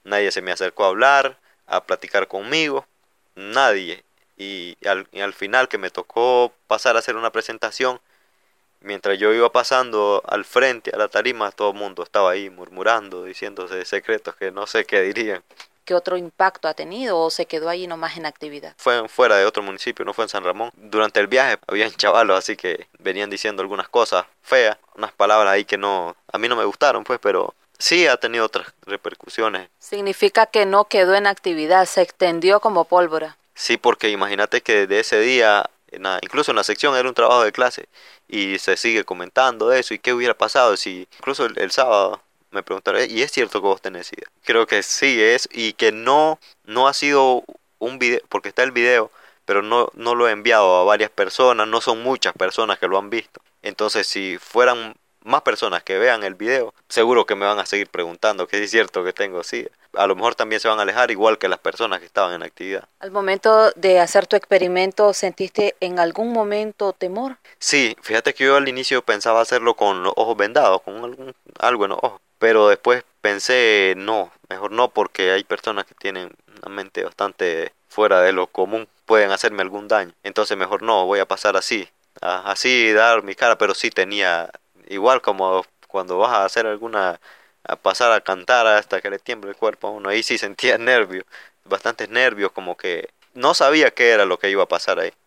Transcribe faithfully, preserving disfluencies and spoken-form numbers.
nadie se me acercó a hablar, a platicar conmigo, nadie. Y al, y al final que me tocó pasar a hacer una presentación, mientras yo iba pasando al frente, a la tarima, todo el mundo estaba ahí murmurando, diciéndose secretos que no sé qué dirían. ¿Qué otro impacto ha tenido o se quedó ahí nomás en actividad? Fue en- fuera de otro municipio, no fue en San Ramón. Durante el viaje habían chavalos así que venían diciendo algunas cosas feas, unas palabras ahí que no, a mí no me gustaron, pues, pero sí ha tenido otras repercusiones. Significa que no quedó en actividad, se extendió como pólvora. Sí, porque imagínate que desde ese día, en la- incluso en la sección era un trabajo de clase y se sigue comentando eso y qué hubiera pasado si incluso el, el sábado me preguntaron, "Eh, ¿y es cierto que vos tenés SIDA?". Creo que sí es y que no, no ha sido un video, porque está el video, pero no, no lo he enviado a varias personas, no son muchas personas que lo han visto. Entonces, si fueran más personas que vean el video, seguro que me van a seguir preguntando que sí es cierto que tengo SIDA. A lo mejor también se van a alejar igual que las personas que estaban en actividad. Al momento de hacer tu experimento, ¿sentiste en algún momento temor? Sí, fíjate que yo al inicio pensaba hacerlo con los ojos vendados, con algún, algo en los ojos, pero después pensé, no, mejor no, porque hay personas que tienen una mente bastante fuera de lo común, pueden hacerme algún daño, entonces mejor no, voy a pasar así, a- así dar mi cara, pero sí tenía, igual como cuando vas a hacer alguna, a pasar a cantar hasta que le tiemble el cuerpo a uno, ahí sí sentía nervios, bastantes nervios, como que no sabía qué era lo que iba a pasar ahí.